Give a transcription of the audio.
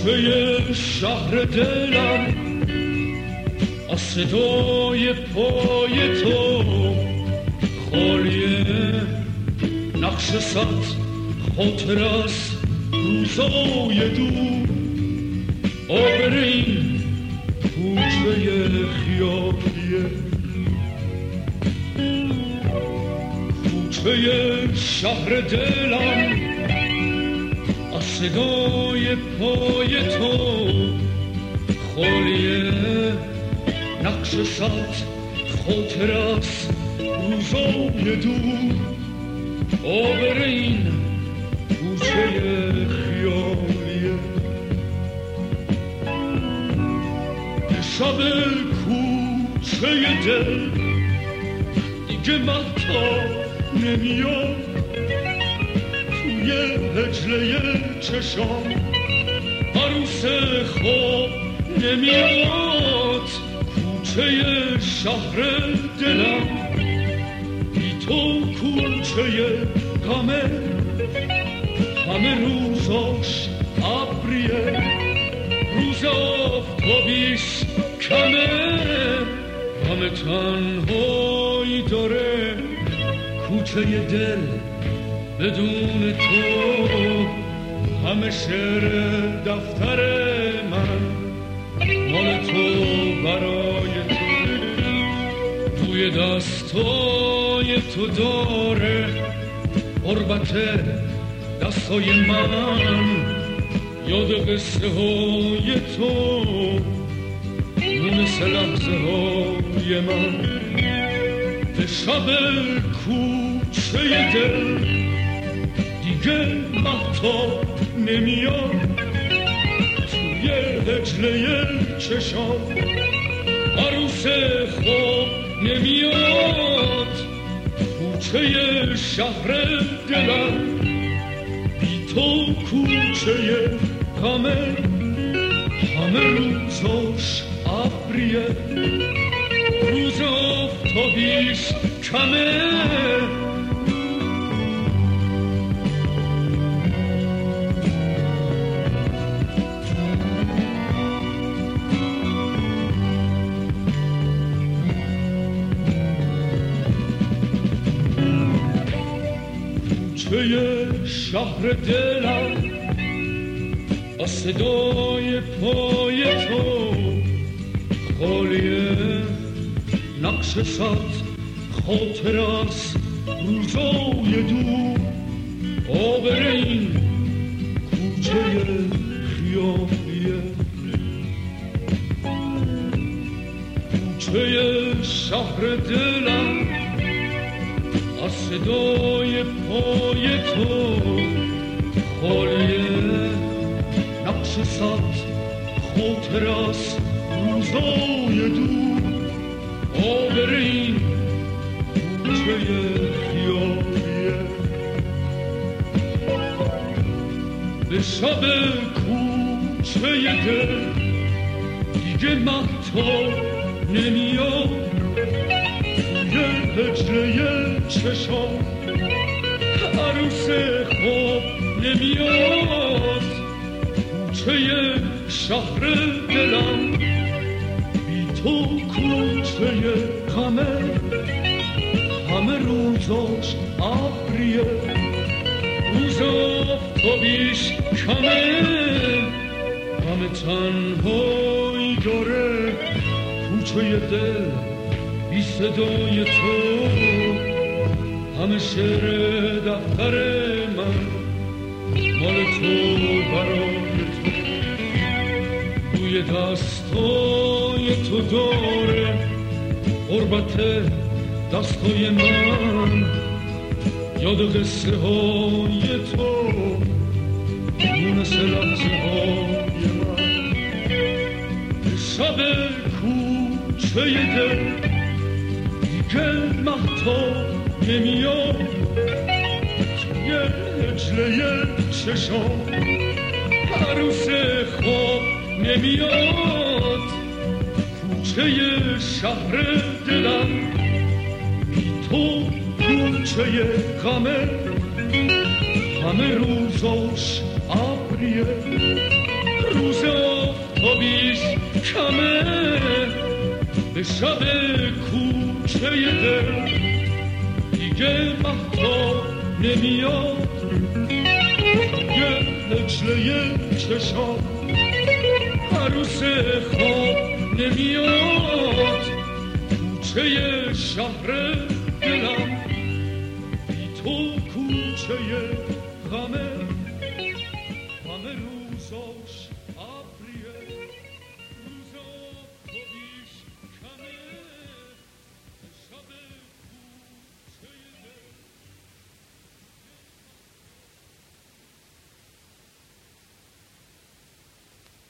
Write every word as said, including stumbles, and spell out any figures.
کوچه شهر دلم از صدای پای تو خالیه، نقش صد خاطر از روزای دور. آبرین کوچه خیالیه، کوچه شهر دلم از صدای پای تو خالیه، نقش صد خاطر از روزای دور. آبرین کوچه خیالیه، شب کوچه دل دیگه مهتاب نمیاد، توی هجله چشام عروس خواب نمیاد. کوچه شهر دلم بی تو کوچه غمه، همه روزاش ابریه، روز آفتابیش کمه، همه تنهایی داره کوچه دل بدون تو. همه شعر دفتر من مال تو برای تو، توی دستای تو داره قربت دستای من. یاد قصه های تو مثل لحظه های من. به شب کوچه دل دیگه مهتاب نمیاد، توی هجله چشام عروس خواب نمیاد. کوچه شهر دلم بی تو کوچه غمه، همه روزاش ابریه، روز آفتابیش کمه. کوچه شهر دلم از صدای پای تو خالیه، نقش صد خاطر از روزای دور. آبرین کوچه خیالیه، کوچه شهر دلم از صدای پای تو خالیه، نقش صد خاطر از روزای دور. آبرین کوچه خیالیه، به شب کوچه دل دیگه مهتاب نمیاد، توی هجله چشام عروس خواب نمیاد. کوچه شهر دلم بی تو کوچه غمه، همه روزاش ابریه، روز آفتابیش کمه. همه تنهایی داره کوچه دل بی صدای تو. همه شعر دفتر من مال تو برای تو، توی دستای تو داره قربت دستای من. یاد قصه های تو مثل لحظه های من. شب کوچه دل دیگه مهتاب نمیاد، توی هجله چشام عروس خواب نمیاد. کوچه شهر دلم بی تو کوچه غمه، همه روزاش ابریه، روز کمه به شب کوچه دل دیگه مهتاب نمیاد یه لجله چشام عروس خواب نمیاد کوچه شهر دلم بی تو کوچه غمه